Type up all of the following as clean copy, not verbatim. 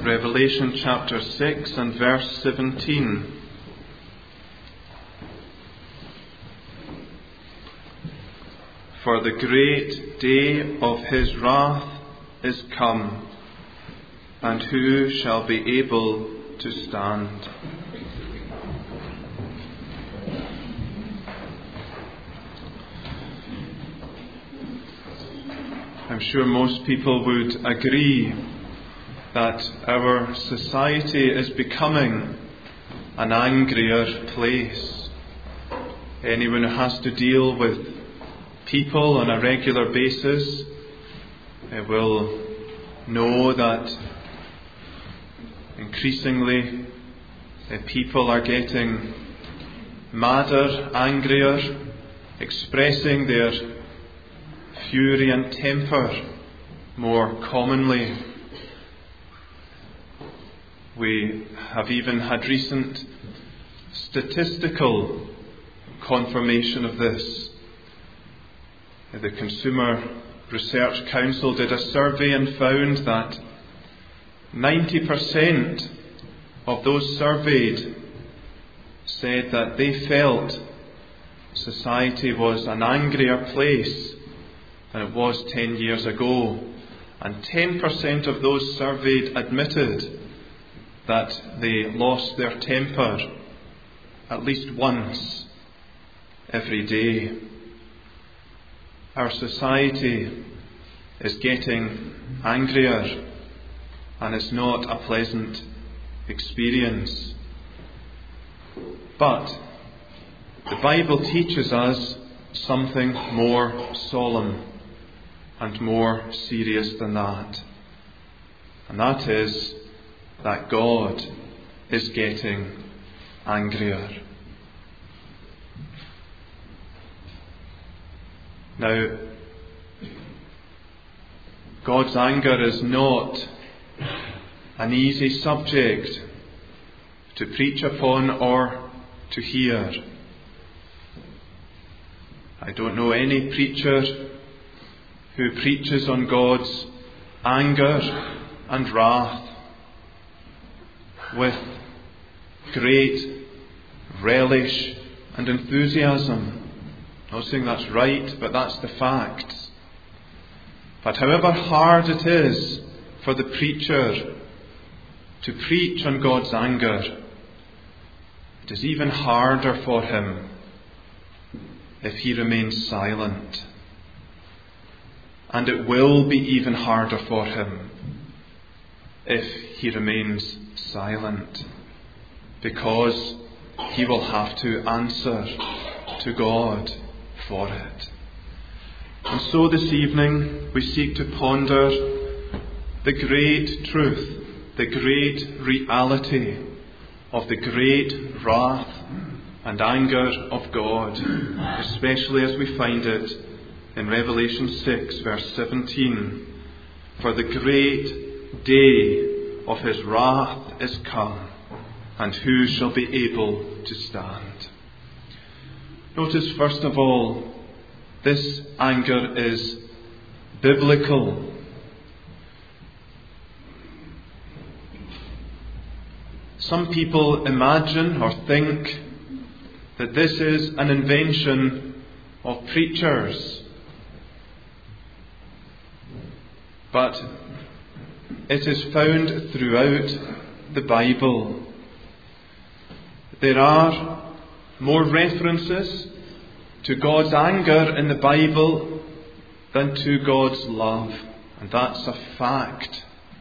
Revelation chapter 6 and verse 17. For the great day of his wrath is come, and who shall be able to stand? I'm sure most people would agree that our society is becoming an angrier place. Anyone who has to deal with people on a regular basis will know that increasingly people are getting madder, angrier, expressing their fury and temper more commonly. We have even had recent statistical confirmation of this. The Consumer Research Council did a survey and found that 90% of those surveyed said that they felt society was an angrier place than it was 10 years ago. And 10% of those surveyed admitted that they lost their temper at least once every day. Our society is getting angrier, and it's not a pleasant experience. But the Bible teaches us something more solemn and more serious than that. And that is that God is getting angrier. Now, God's anger is not an easy subject to preach upon or to hear. I don't know any preacher who preaches on God's anger and wrath with great relish and enthusiasm. I'm not saying that's right, but that's the fact. But however hard it is for the preacher to preach on God's anger, it is even harder for him if he remains silent. And it will be even harder for him if he remains silent, because he will have to answer to God for it. And so this evening we seek to ponder the great truth, the great reality of the great wrath and anger of God, especially as we find it in Revelation 6 verse 17. For the great day of his wrath is come, and who shall be able to stand? Notice first of all, this anger is biblical. Some people imagine or think that this is an invention of preachers. But it is found throughout the Bible. There are more references to God's anger in the Bible than to God's love. And that's a fact.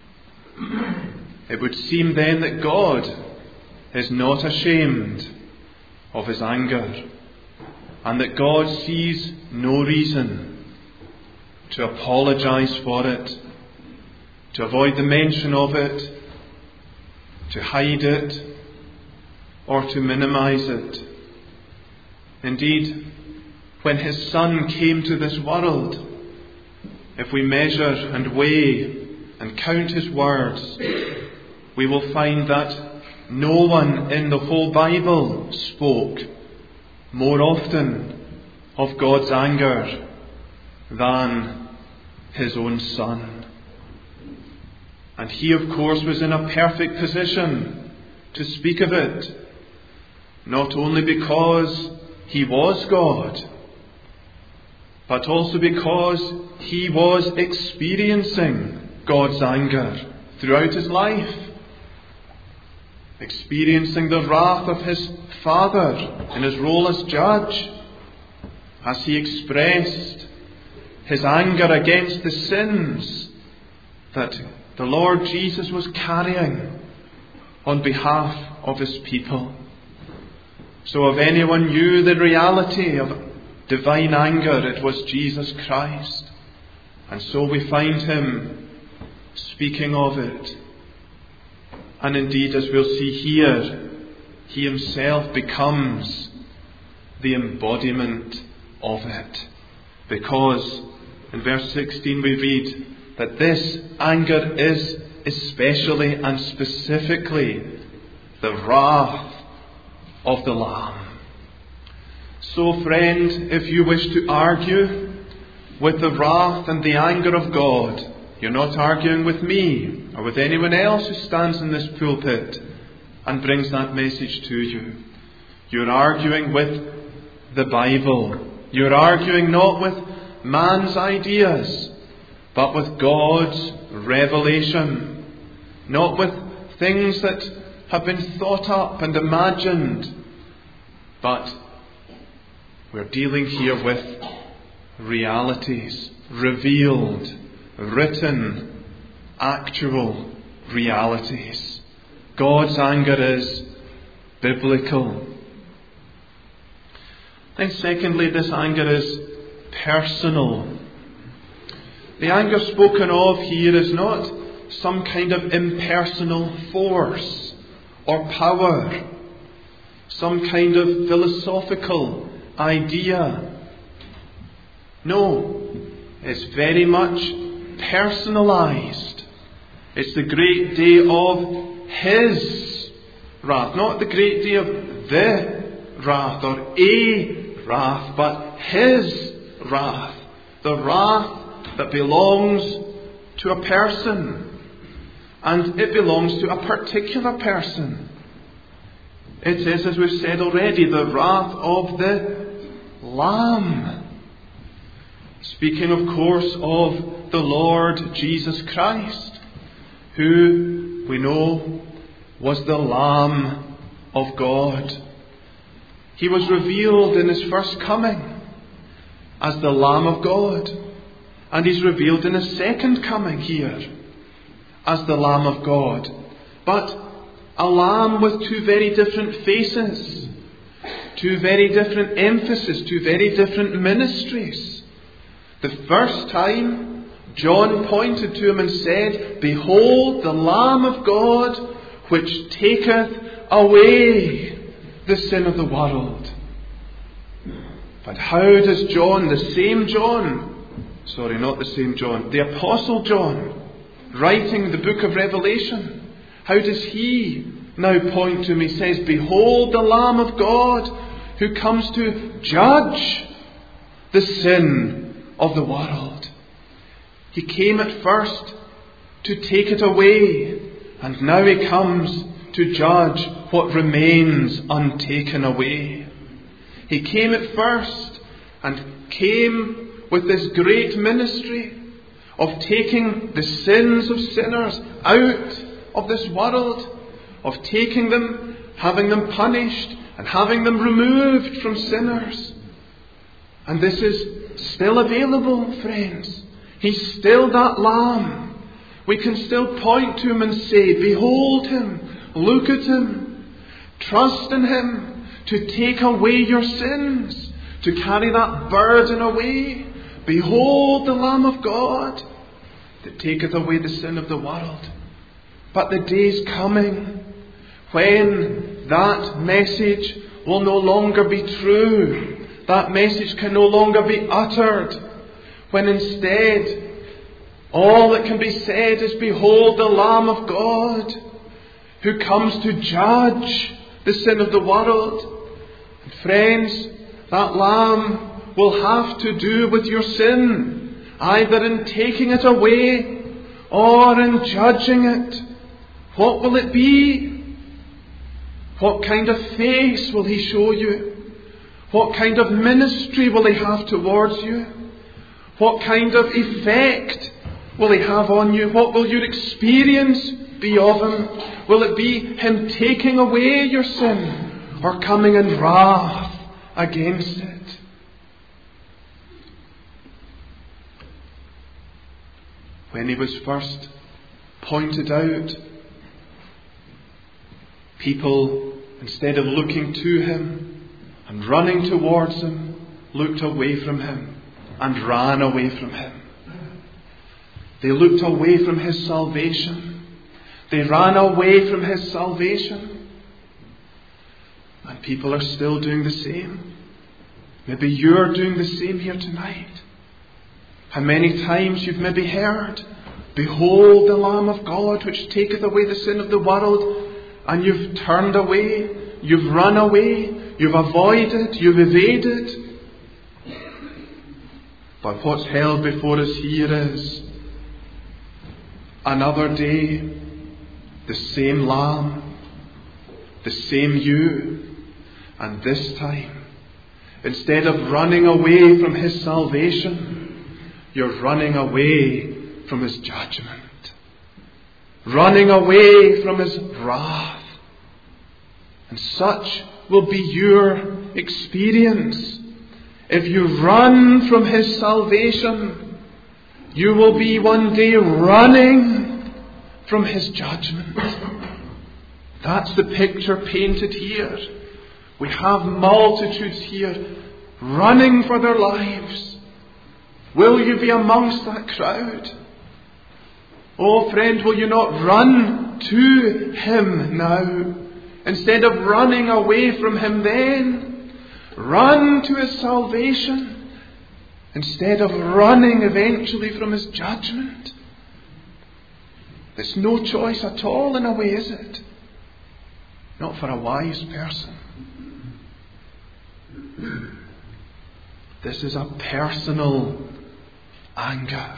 It would seem then that God is not ashamed of his anger, and that God sees no reason to apologize for it, to avoid the mention of it, to hide it, or to minimize it. Indeed, when his Son came to this world, if we measure and weigh and count his words, we will find that no one in the whole Bible spoke more often of God's anger than his own Son. And he, of course, was in a perfect position to speak of it, not only because he was God, but also because he was experiencing God's anger throughout his life, experiencing the wrath of his Father in his role as judge, as he expressed his anger against the sins that the Lord Jesus was carrying on behalf of his people. So if anyone knew the reality of divine anger, it was Jesus Christ. And so we find him speaking of it. And indeed, as we'll see here, he himself becomes the embodiment of it. Because in verse 16 we read that this anger is especially and specifically the wrath of the Lamb. So, friend, if you wish to argue with the wrath and the anger of God, you're not arguing with me or with anyone else who stands in this pulpit and brings that message to you. You're arguing with the Bible. You're arguing not with man's ideas, but with God's revelation. Not with things that have been thought up and imagined, but we're dealing here with realities, revealed, written, actual realities. God's anger is biblical. Then secondly, this anger is personal. The anger spoken of here is not some kind of impersonal force or power, some kind of philosophical idea. No, it's very much personalized. It's the great day of his wrath, not the great day of the wrath or a wrath, but his wrath, the wrath that belongs to a person. And it belongs to a particular person. It is, as we've said already, the wrath of the Lamb. Speaking, of course, of the Lord Jesus Christ, who we know was the Lamb of God. He was revealed in his first coming as the Lamb of God. And he's revealed in his second coming here as the Lamb of God. But a lamb with two very different faces, two very different emphasis, two very different ministries. The first time, John pointed to him and said, "Behold the Lamb of God, which taketh away the sin of the world." But how does John, the Apostle John, writing the book of Revelation, how does he now point to him? He says, "Behold the Lamb of God who comes to judge the sin of the world." He came at first to take it away, and now he comes to judge what remains untaken away. He came at first and came with this great ministry of taking the sins of sinners out of this world, of taking them, having them punished, and having them removed from sinners. And this is still available, friends. He's still that Lamb. We can still point to him and say, "Behold him, look at him, trust in him to take away your sins, to carry that burden away. Behold the Lamb of God that taketh away the sin of the world." But the day's coming when that message will no longer be true. That message can no longer be uttered. When instead, all that can be said is, "Behold the Lamb of God who comes to judge the sin of the world." And friends, that Lamb will have to do with your sin, either in taking it away or in judging it, what will it be? What kind of face will He show you? What kind of ministry will He have towards you? What kind of effect will He have on you? What will your experience be of Him? Will it be Him taking away your sin or coming in wrath against it? When He was first pointed out, people, instead of looking to Him and running towards Him, looked away from Him and ran away from Him. They looked away from His salvation. They ran away from His salvation. And people are still doing the same. Maybe you're doing the same here tonight. How many times you've maybe heard, "Behold the Lamb of God, which taketh away the sin of the world," and you've turned away, you've run away, you've avoided, you've evaded. But what's held before us here is another day, the same Lamb, the same you, and this time, instead of running away from His salvation, you're running away from His judgment, running away from His wrath. And such will be your experience. If you run from His salvation, you will be one day running from His judgment. That's the picture painted here. We have multitudes here running for their lives. Will you be amongst that crowd? Oh friend, will you not run to Him now? Instead of running away from Him then, run to His salvation instead of running eventually from His judgment. There's no choice at all in a way, is it? Not for a wise person. This is a personal anger.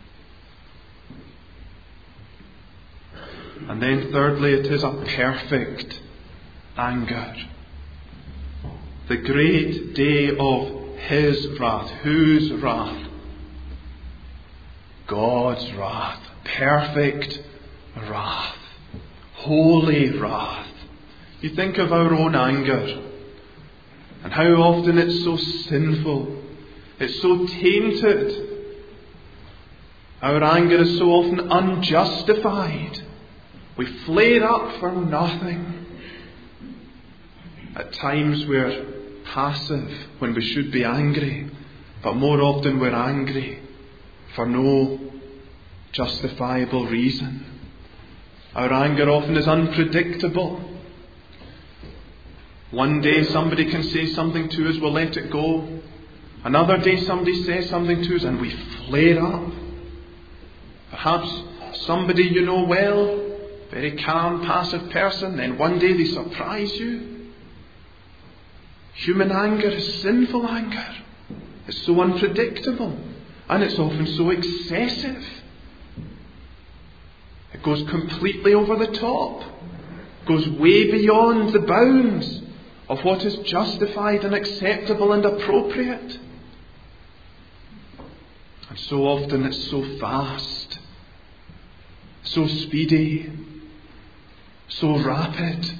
And then thirdly, it is a perfect anger. The great day of His wrath. Whose wrath? God's wrath. Perfect wrath. Holy wrath. You think of our own anger and how often it's so sinful. It's so tainted. Our anger is so often unjustified. We flare up for nothing. At times we're passive when we should be angry, but more often we're angry for no justifiable reason. Our anger often is unpredictable. One day somebody can say something to us, we'll let it go. Another day somebody says something to us and we flare up. Perhaps somebody you know well, very calm, passive person, then one day they surprise you. Human anger is sinful anger. It's so unpredictable and it's often so excessive. It goes completely over the top. It goes way beyond the bounds of what is justified and acceptable and appropriate. And so often it's so fast, so speedy, so rapid.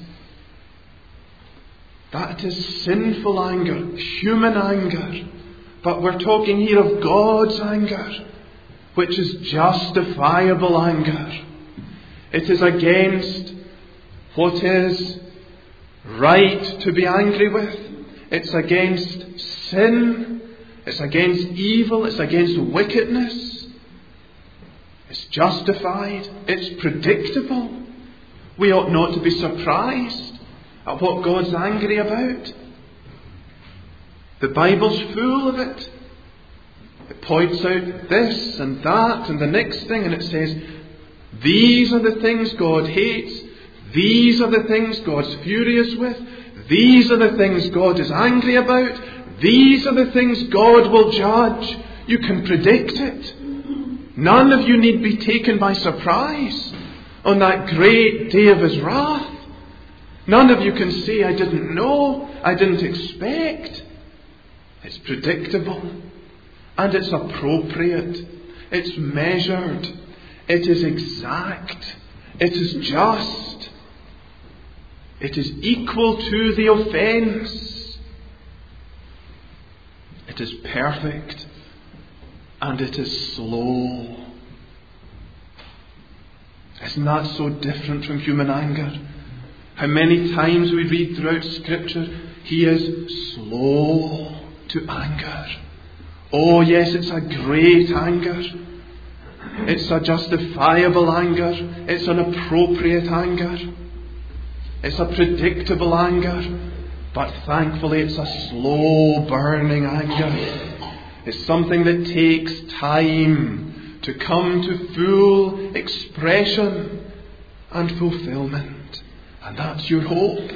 That is sinful anger, human anger. But we're talking here of God's anger, which is justifiable anger. It is against what is right to be angry with. It's against sin. It's against evil. It's against wickedness. It's justified. It's predictable. We ought not to be surprised at what God's angry about. The Bible's full of it. It points out this and that and the next thing, and it says, these are the things God hates. These are the things God's furious with. These are the things God is angry about. These are the things God will judge. You can predict it. None of you need be taken by surprise on that great day of his wrath. None of you can say, I didn't know, I didn't expect. It's predictable and it's appropriate. It's measured. It is exact. It is just. It is equal to the offence. It is perfect and it is slow. Isn't that so different from human anger? How many times we read throughout Scripture, he is slow to anger. Oh yes, it's a great anger. It's a justifiable anger. It's an appropriate anger. It's a predictable anger. But thankfully it's a slow burning anger. It's something that takes time to come to full expression and fulfillment. And that's your hope.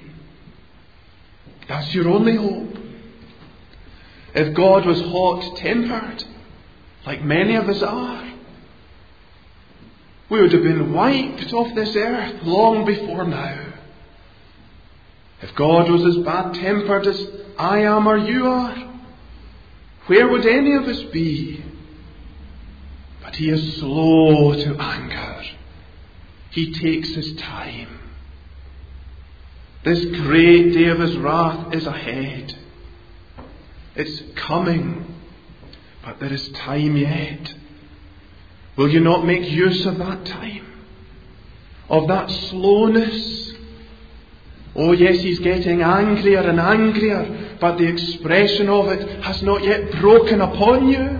That's your only hope. If God was hot-tempered, like many of us are, we would have been wiped off this earth long before now. If God was as bad-tempered as I am or you are, where would any of us be? But he is slow to anger. He takes his time. This great day of his wrath is ahead. It's coming, but there is time yet. Will you not make use of that time? Of that slowness? Oh yes, he's getting angrier and angrier, but the expression of it has not yet broken upon you.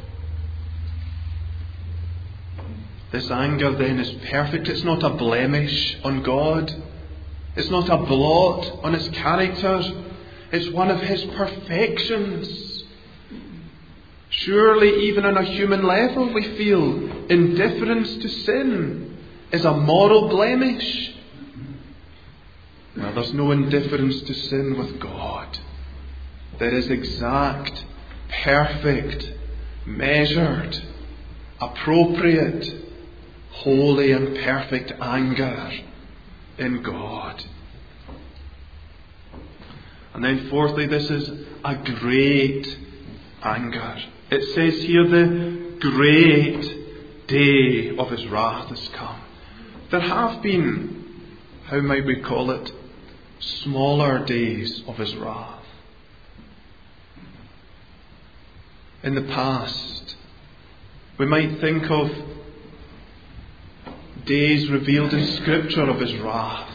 This anger then is perfect. It's not a blemish on God. It's not a blot on his character. It's one of his perfections. Surely even on a human level we feel indifference to sin is a moral blemish. Now there's no indifference to sin with God. There is exact, perfect, measured, appropriate, holy and perfect anger in God. And then fourthly, this is a great anger. It says here the great day of his wrath has come. There have been, how might we call it, smaller days of his wrath. In the past, we might think of days revealed in Scripture of his wrath,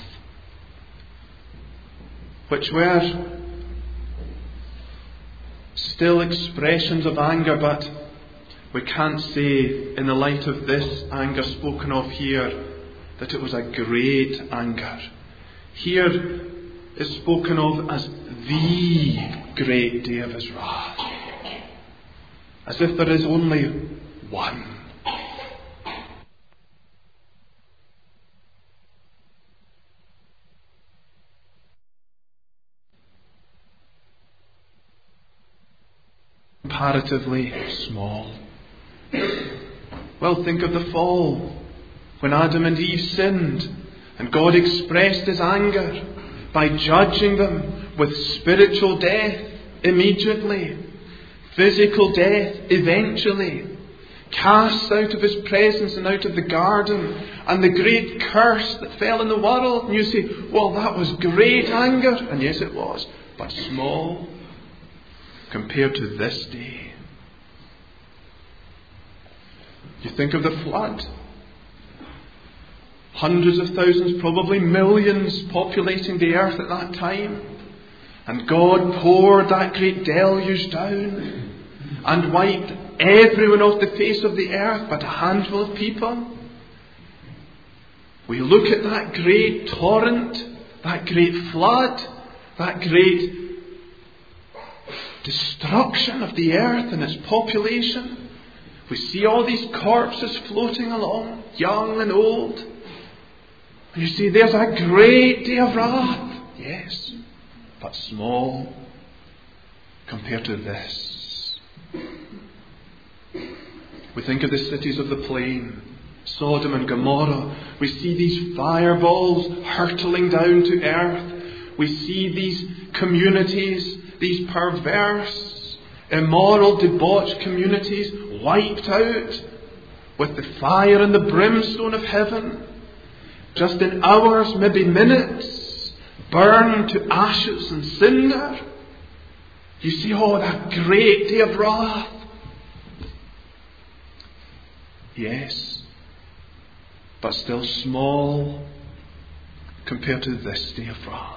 which were still expressions of anger, but we can't say in the light of this anger spoken of here that it was a great anger. Here is spoken of as the great day of his wrath, as if there is only one. Comparatively small. Well, think of the fall, when Adam and Eve sinned, and God expressed his anger by judging them with spiritual death immediately, physical death eventually, cast out of his presence and out of the garden, and the great curse that fell in the world. And you say, well, that was great anger. And yes, it was, but small compared to this day. You think of the flood. Hundreds of thousands, probably millions populating the earth at that time. And God poured that great deluge down and wiped everyone off the face of the earth but a handful of people. We look at that great torrent, that great flood, that great destruction of the earth and its population. We see all these corpses floating along, young and old. And you see, there's a great day of wrath. Yes, but small compared to this. We think of the cities of the plain, Sodom and Gomorrah. We see these fireballs hurtling down to earth. We see these communities, these perverse, immoral, debauched communities wiped out with the fire and the brimstone of heaven. Just in hours, maybe minutes, burned to ashes and cinder. You see, that great day of wrath. Yes, but still small compared to this day of wrath.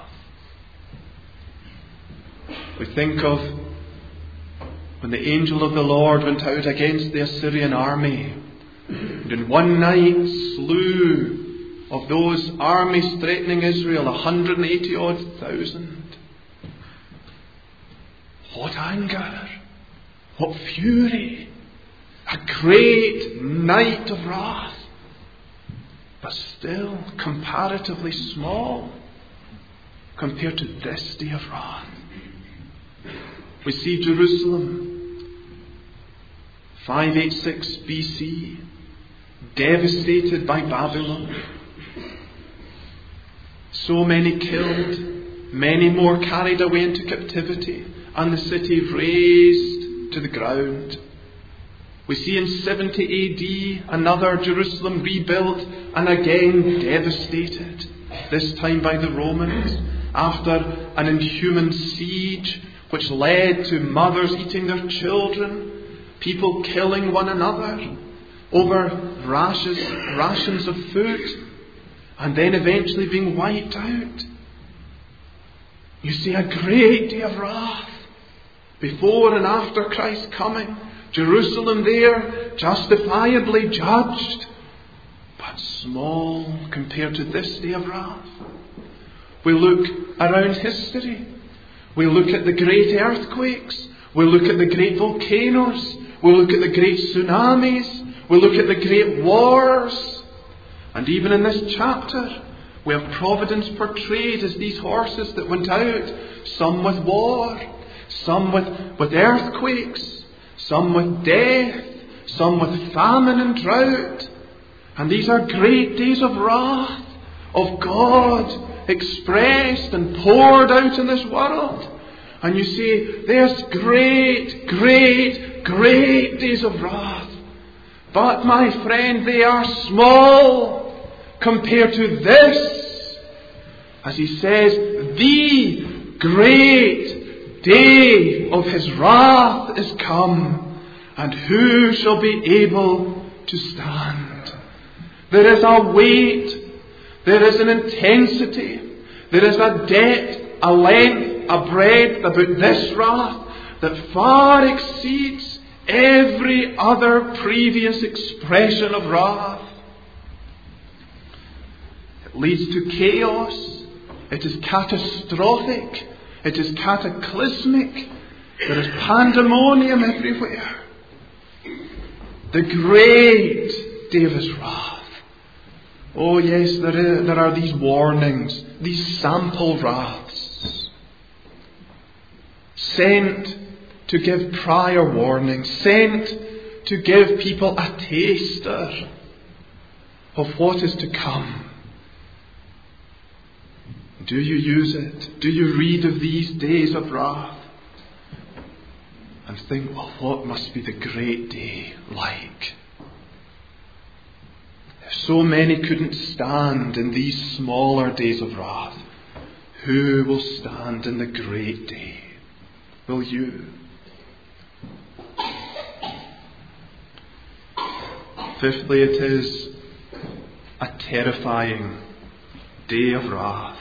We think of when the angel of the Lord went out against the Assyrian army, and in one night slew of those armies threatening Israel 180,000. What anger! What fury! A great night of wrath, but still comparatively small compared to this day of wrath. We see Jerusalem, 586 BC, devastated by Babylon. So many killed, many more carried away into captivity, and the city razed to the ground. We see in 70 AD another Jerusalem rebuilt and again devastated, this time by the Romans, after an inhuman siege which led to mothers eating their children, people killing one another over rations of food, and then eventually being wiped out. You see, a great day of wrath before and after Christ's coming. Jerusalem there, justifiably judged, but small compared to this day of wrath. We look around history. We look at the great earthquakes. We look at the great volcanoes. We look at the great tsunamis. We look at the great wars. And even in this chapter, we have providence portrayed as these horses that went out, some with war, some with earthquakes, some with death, some with famine and drought. And these are great days of wrath of God expressed and poured out in this world. And you see, there's great, great, great days of wrath. But my friend, they are small compared to this. As he says, the great day of his wrath is come, and who shall be able to stand? There is a weight, there is an intensity, there is a depth, a length, a breadth about this wrath that far exceeds every other previous expression of wrath. It leads to chaos. It is catastrophic. It is cataclysmic. There is pandemonium everywhere. The great day of his wrath. Oh yes, there are these warnings, these sample wraths, sent to give prior warning, sent to give people a taster of what is to come. Do you use it? Do you read of these days of wrath and think, well, what must be the great day like? If so many couldn't stand in these smaller days of wrath, who will stand in the great day? Will you? Fifthly, it is a terrifying day of wrath.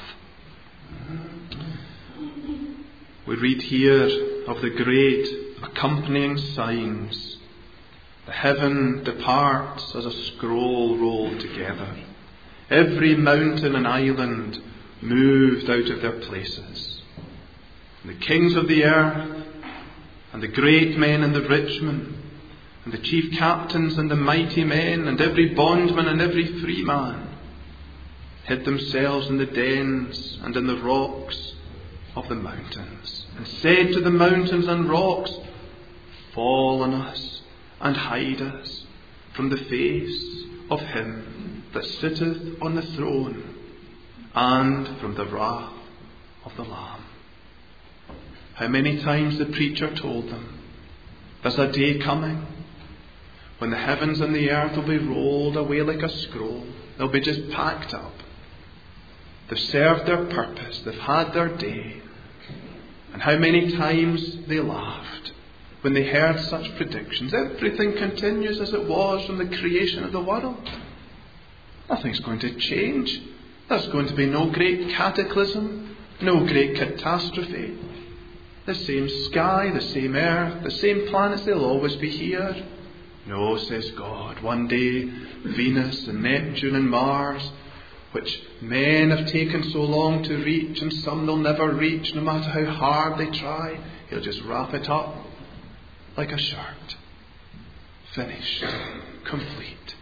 We read here of the great accompanying signs. The heaven departs as a scroll rolled together. Every mountain and island moved out of their places. And the kings of the earth, and the great men and the rich men, and the chief captains and the mighty men, and every bondman and every free man, hid themselves in the dens and in the rocks of the mountains, and said to the mountains and rocks, fall on us, and hide us from the face of him that sitteth on the throne, and from the wrath of the Lamb. How many times the preacher told them, there's a day coming when the heavens and the earth will be rolled away like a scroll. They'll be just packed up. They've served their purpose. They've had their day. And how many times they laughed when they heard such predictions. Everything continues as it was from the creation of the world. Nothing's going to change. There's going to be no great cataclysm, no great catastrophe. The same sky, the same earth, the same planets, they'll always be here. No, says God, one day Venus and Neptune and Mars, which men have taken so long to reach, and some they'll never reach no matter how hard they try, he'll just wrap it up like a shirt. Finished. Complete.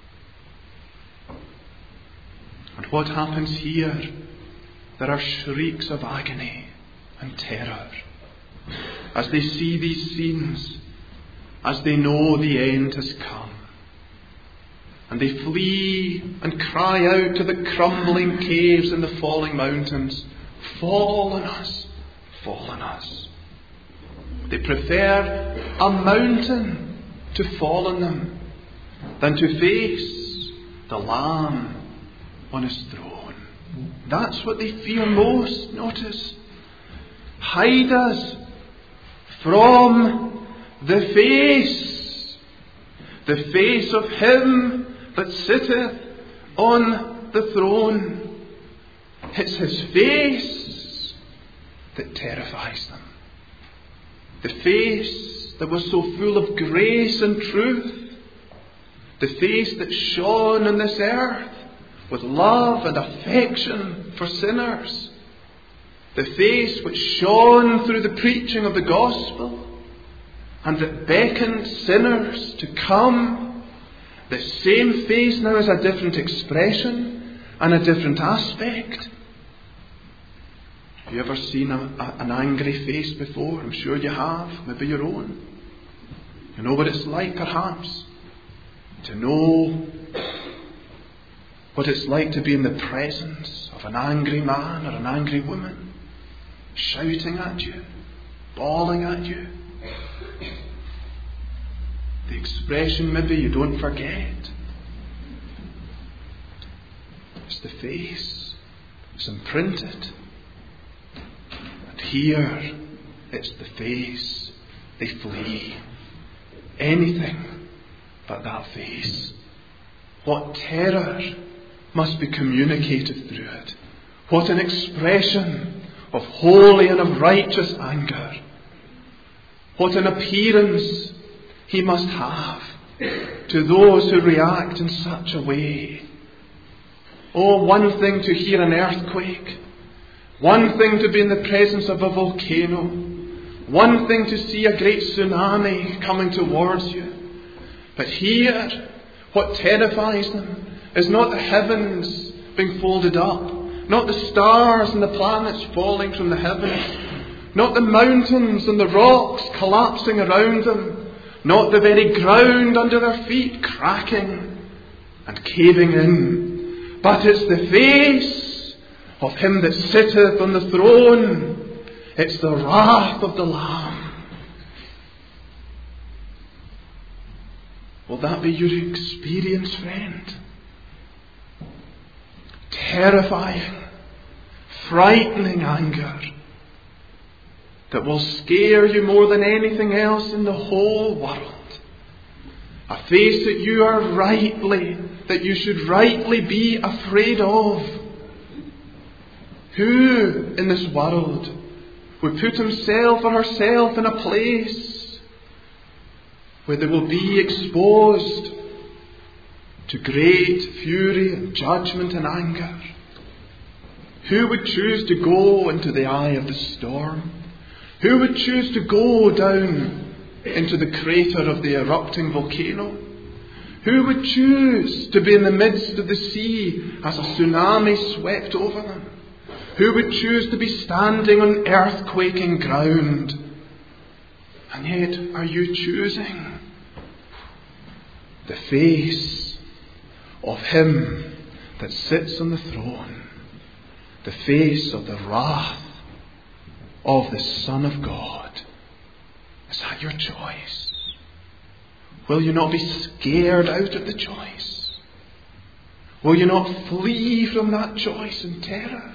And what happens here? There are shrieks of agony and terror as they see these scenes, as they know the end has come. And they flee and cry out to the crumbling caves and the falling mountains, fall on us, fall on us. They prefer a mountain to fall on them than to face the Lamb on his throne. That's what they fear most. Notice, hide us from the face of him that sitteth on the throne. It's his face that terrifies them. The face that was so full of grace and truth. The face that shone on this earth with love and affection for sinners. The face which shone through the preaching of the gospel and that beckoned sinners to come. The same face now has a different expression and a different aspect. Have you ever seen an angry face before? I'm sure you have, maybe your own. You know what it's like, perhaps, to know what it's like to be in the presence of an angry man or an angry woman, shouting at you, bawling at you. The expression maybe you don't forget. It's the face. It's imprinted. And here it's the face. They flee. Anything but that face. What terror must be communicated through it. What an expression of holy and of righteous anger. What an appearance he must have to those who react in such a way. Oh, one thing to hear an earthquake. One thing to be in the presence of a volcano. One thing to see a great tsunami coming towards you. But here, what terrifies them is not the heavens being folded up, not the stars and the planets falling from the heavens, not the mountains and the rocks collapsing around them, not the very ground under their feet cracking and caving in, but it's the face of him that sitteth on the throne. It's the wrath of the Lamb. Will that be your experience, friend? Terrifying, frightening anger that will scare you more than anything else in the whole world. A face that you should rightly be afraid of. Who in this world would put himself or herself in a place where they will be exposed to great fury and judgment and anger? Who would choose to go into the eye of the storm? Who would choose to go down into the crater of the erupting volcano? Who would choose to be in the midst of the sea as a tsunami swept over them? Who would choose to be standing on earth-quaking ground? And yet, are you choosing the face of Him that sits on the throne, the face of the wrath of the Son of God. Is that your choice? Will you not be scared out of the choice? Will you not flee from that choice in terror?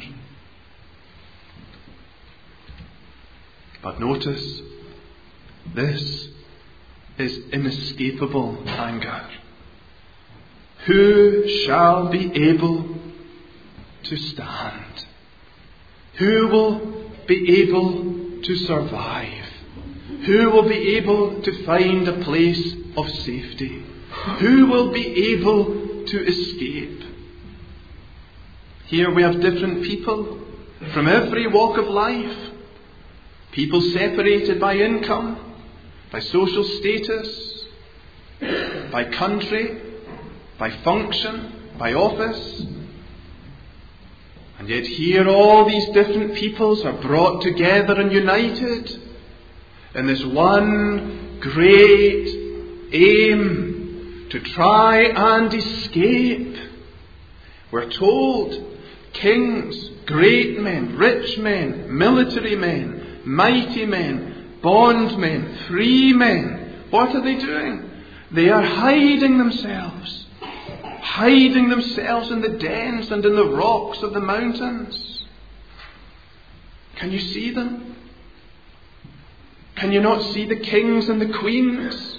But notice, this is inescapable anger. Who shall be able to stand? Who will be able to survive? Who will be able to find a place of safety? Who will be able to escape? Here we have different people from every walk of life. People separated by income, by social status, by country, by function, by office. And yet here all these different peoples are brought together and united in this one great aim to try and escape. We're told kings, great men, rich men, military men, mighty men, bondmen, free men. What are they doing? They are hiding themselves in the dens and in the rocks of the mountains. Can you see them? Can you not see the kings and the queens,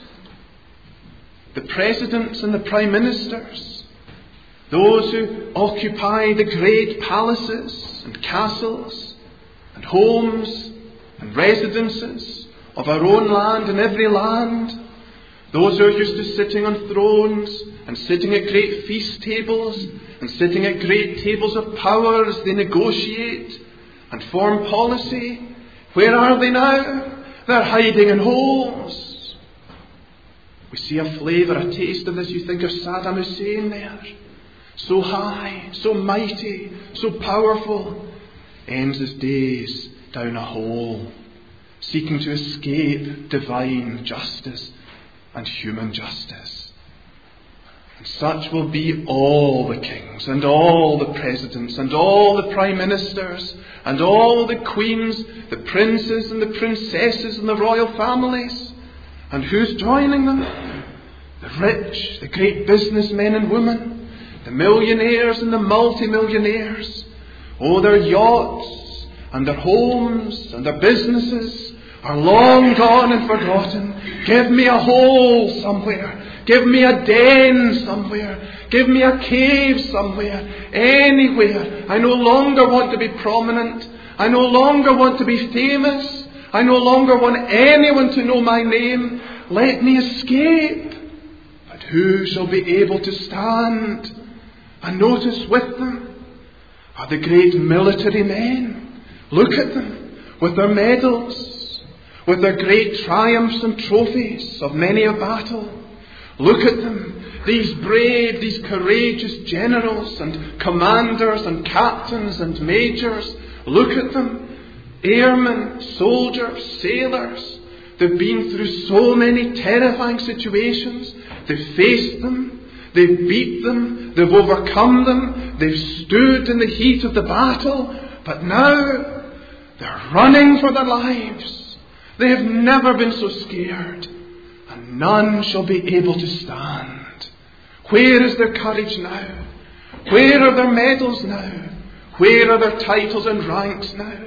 the presidents and the prime ministers, those who occupy the great palaces and castles and homes and residences of our own land and every land, those who are used to sitting on thrones and sitting at great feast tables and sitting at great tables of power as they negotiate and form policy? Where are they now? They're hiding in holes. We see a flavour, a taste of this. You think of Saddam Hussein there. So high, so mighty, so powerful. Ends his days down a hole, seeking to escape divine justice and human justice. And such will be all the kings and all the presidents and all the prime ministers and all the queens, the princes and the princesses and the royal families. And who's joining them? The rich, the great businessmen and women, the millionaires and the multimillionaires. Oh, their yachts and their homes and their businesses are long gone and forgotten. Give me a hole somewhere. Give me a den somewhere. Give me a cave somewhere. Anywhere. I no longer want to be prominent. I no longer want to be famous. I no longer want anyone to know my name. Let me escape. But who shall be able to stand? And notice with them are the great military men. Look at them with their medals, with their great triumphs and trophies of many a battle. Look at them, these brave, these courageous generals and commanders and captains and majors. Look at them, airmen, soldiers, sailors. They've been through so many terrifying situations. They've faced them, they've beat them, they've overcome them, they've stood in the heat of the battle. But now they're running for their lives. They have never been so scared. And none shall be able to stand. Where is their courage now? Where are their medals now? Where are their titles and ranks now?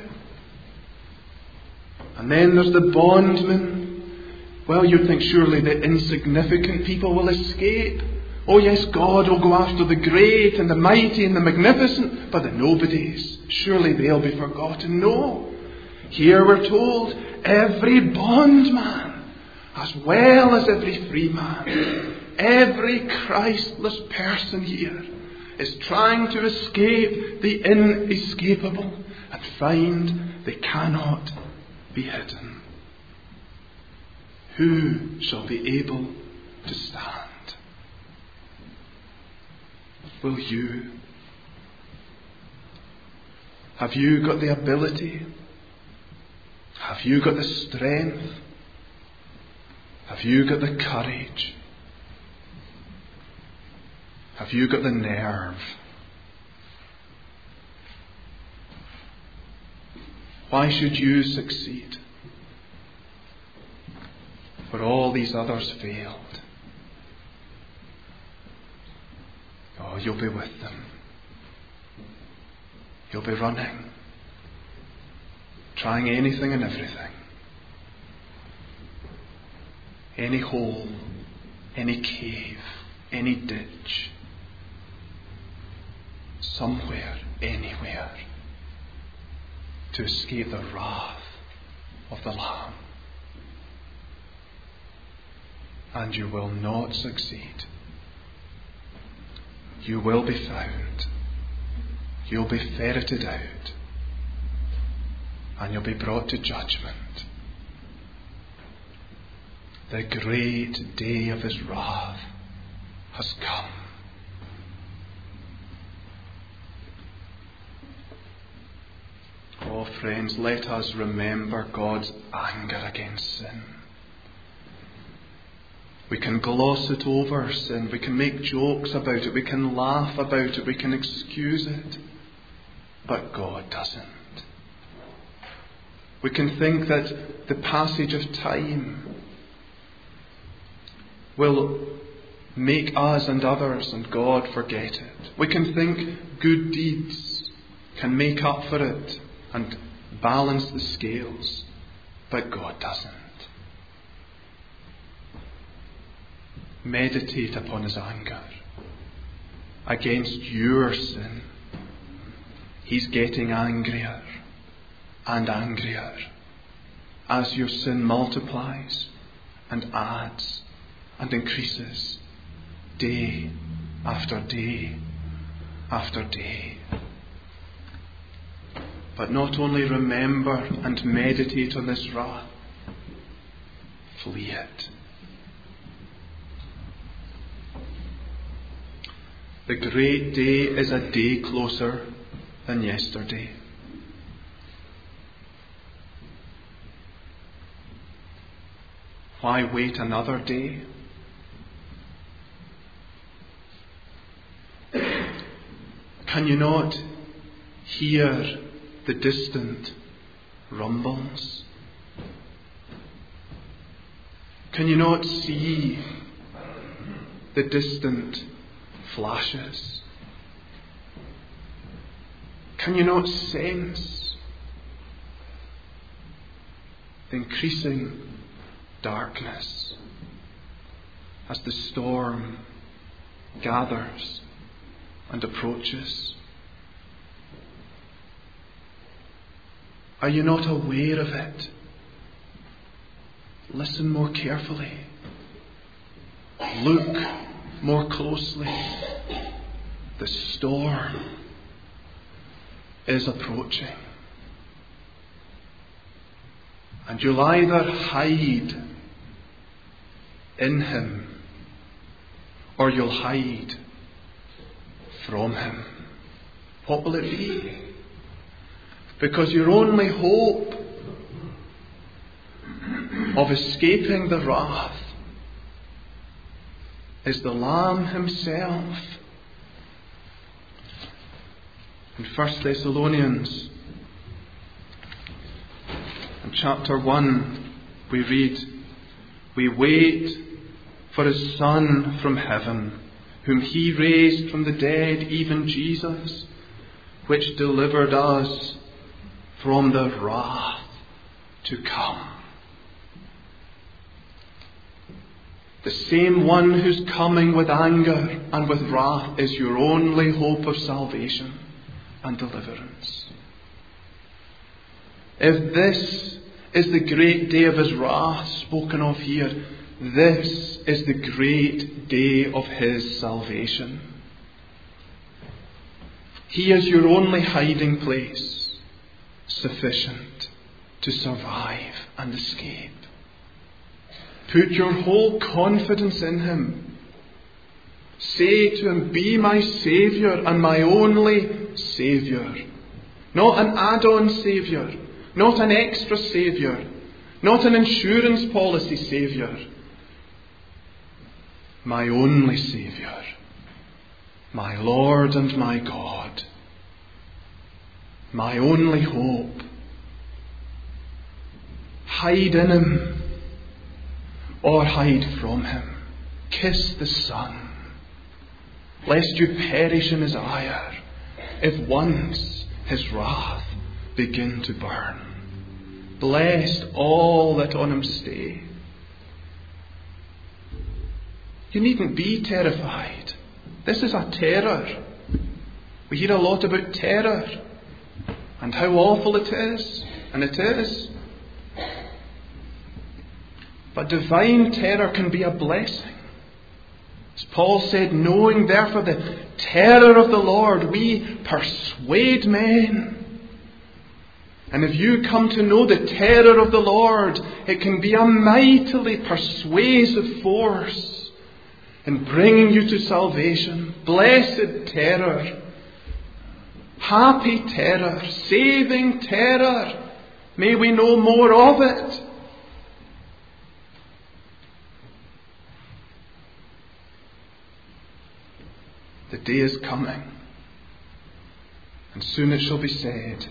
And then there's the bondmen. Well, you'd think surely the insignificant people will escape. Oh yes, God will go after the great and the mighty and the magnificent, but the nobodies, surely they'll be forgotten. No. Here we're told every bondman, as well as every free man, every Christless person here is trying to escape the inescapable and find they cannot be hidden. Who shall be able to stand? Will you? Have you got the ability? Have you got the strength? Have you got the courage? Have you got the nerve? Why should you succeed where all these others failed? Oh, you'll be with them. You'll be running, trying anything and everything. Any hole, any cave, any ditch, somewhere, anywhere, to escape the wrath of the Lamb. And you will not succeed. You will be found. You'll be ferreted out. And you'll be brought to judgment. The great day of His wrath has come. Oh, friends, let us remember God's anger against sin. We can gloss it over, sin. We can make jokes about it. We can laugh about it. We can excuse it. But God doesn't. We can think that the passage of time will make us and others and God forget it. We can think good deeds can make up for it and balance the scales. But God doesn't. Meditate upon His anger against your sin. He's getting angrier and angrier as your sin multiplies and adds and increases day after day after day. But not only remember and meditate on this wrath, flee it. The great day is a day closer than yesterday. Why wait another day? Can you not hear the distant rumbles? Can you not see the distant flashes? Can you not sense the increasing darkness as the storm gathers and approaches? Are you not aware of it? Listen more carefully. Look more closely. The storm is approaching. And you'll either hide in Him or you'll hide from Him. What will it be? Because your only hope of escaping the wrath is the Lamb Himself. In 1 Thessalonians, in chapter 1, we read, "We wait for His Son from heaven, whom He raised from the dead, even Jesus, which delivered us from the wrath to come." The same one who's coming with anger and with wrath is your only hope of salvation and deliverance. If this is the great day of His wrath spoken of here, this is the great day of His salvation. He is your only hiding place, sufficient to survive and escape. Put your whole confidence in Him. Say to Him, "Be my Saviour and my only Saviour." Not an add-on Saviour, not an extra Saviour, not an insurance policy Saviour. My only Saviour. my Lord and my God, my only hope. Hide in him or hide from him. Kiss the Son, lest you perish in his ire, if once his wrath begin to burn. Blessed all that on him stay. You needn't be terrified. This is a terror. We hear a lot about terror and how awful it is, and it is. But divine terror can be a blessing. As Paul said, knowing therefore the terror of the Lord, we persuade men. And if you come to know the terror of the Lord, it can be a mightily persuasive force in bringing you to salvation. Blessed terror, happy terror, saving terror. May we know more of it. The day is coming, and soon it shall be said,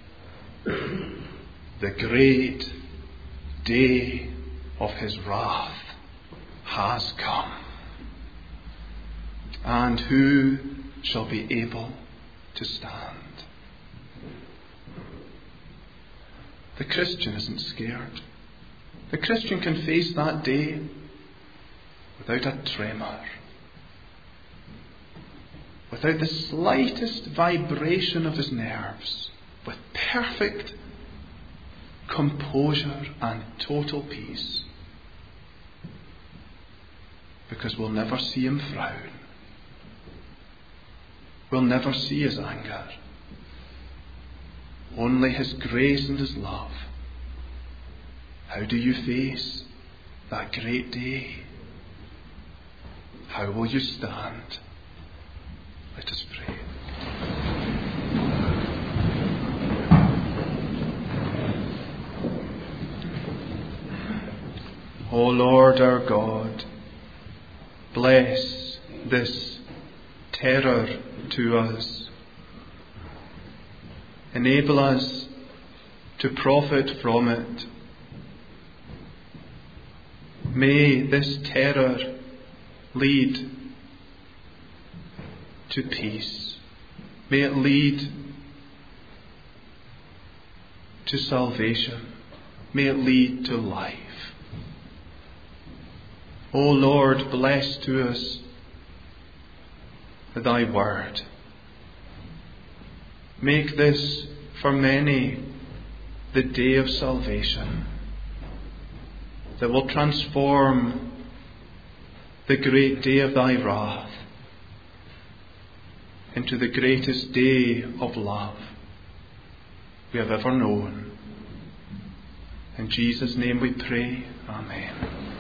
the great day of his wrath has come. And who shall be able to stand? The Christian isn't scared. The Christian can face that day without a tremor, without the slightest vibration of his nerves, with perfect composure and total peace. Because we'll never see him frown. We'll never see his anger. Only his grace and his love. How do you face that great day? How will you stand? Let us pray. O Lord our God, bless this terror to us. Enable us to profit from it. May this terror lead to peace. May it lead to salvation. May it lead to life. O Lord, bless to us thy word. Make this for many the day of salvation that will transform the great day of thy wrath into the greatest day of love we have ever known. In Jesus' name we pray. Amen.